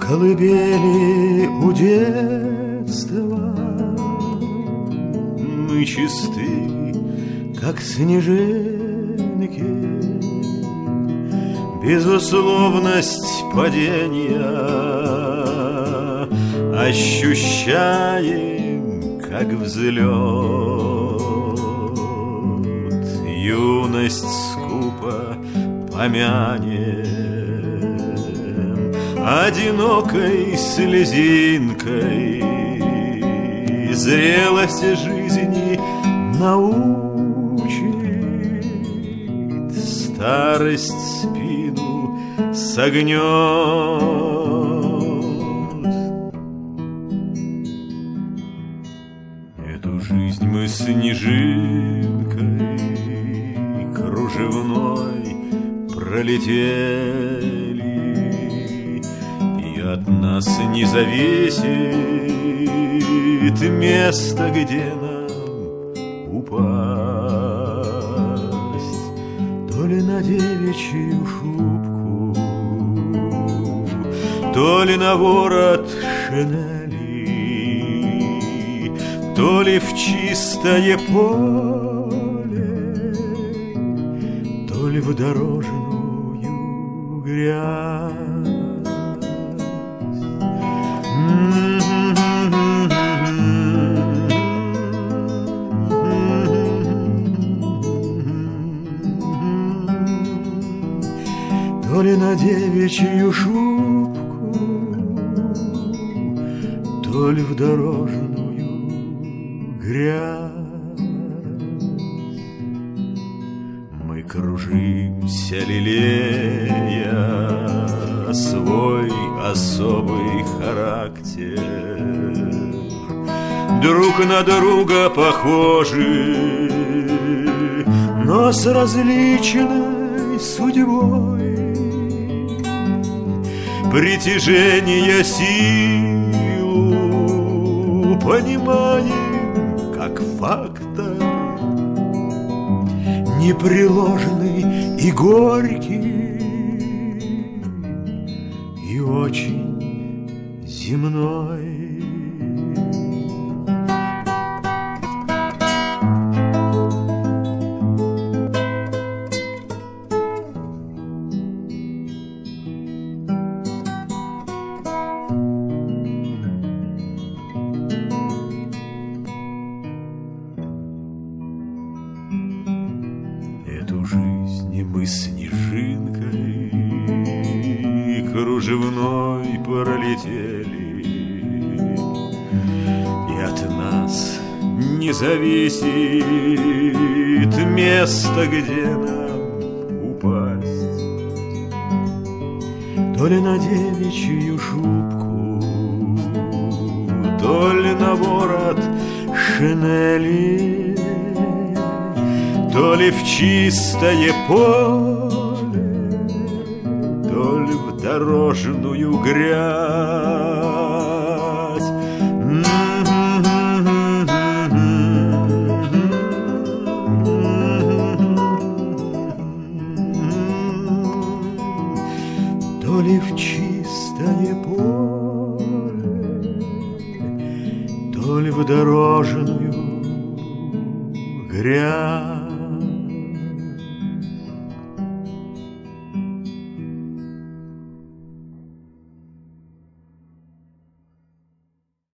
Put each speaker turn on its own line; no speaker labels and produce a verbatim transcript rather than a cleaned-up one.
колыбели у детства мы чисты, как снежинки. Безусловность падения ощущаем, как взлет. Юность скупо помянем одинокой слезинкой. Зрелость жизни научит, старость спину согнет. Эту жизнь мы снежинкой кружевной пролетели, и от нас не зависит место, где нам упасть. То ли на девичью шубку, то ли на ворот шинели, то ли в чистое поле, то ли в дорожную грязь. То ли на девичью шубку, то ли в дорожную грязь. Мы кружимся, лелея свой особый характер, друг на друга похожи, но с различной судьбой. Притяжение силу понимаем как фактор, непреложный и горький, и очень земной. Эту жизнь мы снежинкой кружевной пролетели, и от нас не зависит место, где нам упасть. То ли на девичью шубку, то ли на ворот шинели, то ли в чистое поле, то ли в дорожную грязь. То ли в чистое поле, то ли в дорожную грязь.